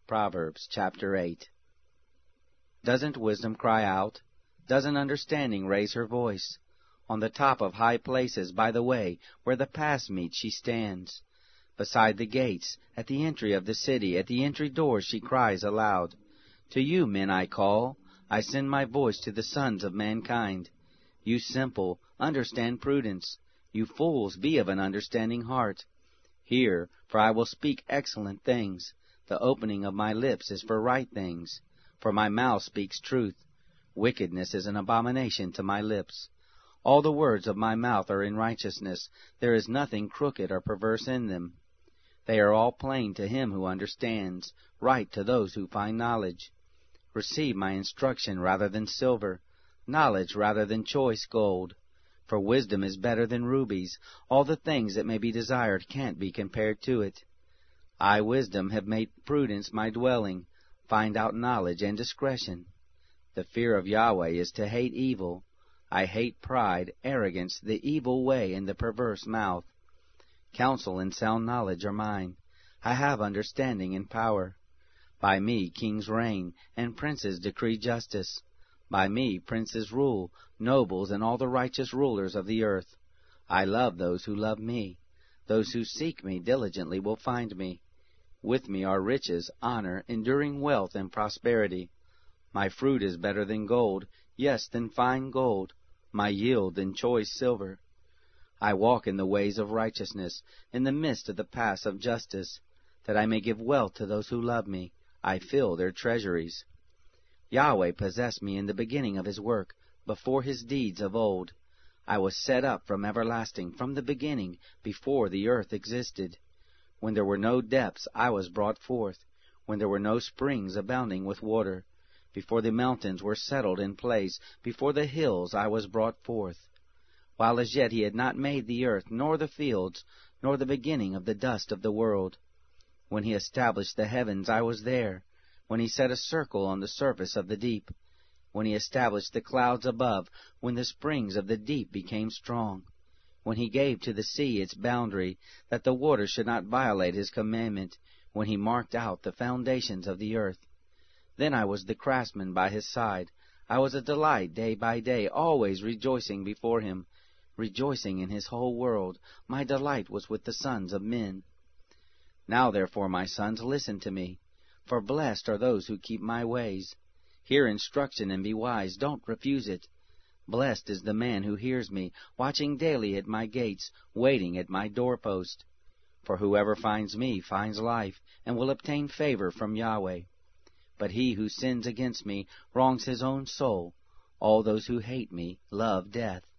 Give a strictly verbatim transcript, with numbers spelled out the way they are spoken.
Proverbs chapter eight. Doesn't wisdom cry out? Doesn't understanding raise her voice? On the top of high places, by the way, where the paths meet, she stands. Beside the gates, at the entry of the city, at the entry doors she cries aloud. To you, men, I call, I send my voice to the sons of mankind. You simple, understand prudence. You fools, be of an understanding heart. Hear, for I will speak excellent things. The opening of my lips is for right things, for my mouth speaks truth. Wickedness is an abomination to my lips. All the words of my mouth are in righteousness. There is nothing crooked or perverse in them. They are all plain to him who understands, right to those who find knowledge. Receive my instruction rather than silver, knowledge rather than choice gold. For wisdom is better than rubies. All the things that may be desired can't be compared to it. I, wisdom, have made prudence my dwelling. Find out knowledge and discretion. The fear of Yahweh is to hate evil. I hate pride, arrogance, the evil way, and the perverse mouth. Counsel and sound knowledge are mine. I have understanding and power. By me kings reign, and princes decree justice. By me princes rule, nobles, and all the righteous rulers of the earth. I love those who love me. Those who seek me diligently will find me. With me are riches, honor, enduring wealth, and prosperity. My fruit is better than gold, yes, than fine gold, my yield than choice silver. I walk in the ways of righteousness, in the midst of the paths of justice, that I may give wealth to those who love me. I fill their treasuries. Yahweh possessed me in the beginning of his work, before his deeds of old. I was set up from everlasting, from the beginning, before the earth existed. When there were no depths, I was brought forth, when there were no springs abounding with water. Before the mountains were settled in place, before the hills I was brought forth. While as yet he had not made the earth, nor the fields, nor the beginning of the dust of the world. When he established the heavens, I was there. When he set a circle on the surface of the deep. When he established the clouds above, when the springs of the deep became strong. When he gave to the sea its boundary, that the waters should not violate his commandment, when he marked out the foundations of the earth. Then I was the craftsman by his side. I was a delight day by day, always rejoicing before him, rejoicing in his whole world. My delight was with the sons of men. Now therefore, my sons, listen to me, for blessed are those who keep my ways. Hear instruction and be wise, don't refuse it. Blessed is the man who hears me, watching daily at my gates, waiting at my doorpost. For whoever finds me finds life, and will obtain favor from Yahweh. But he who sins against me wrongs his own soul. All those who hate me love death.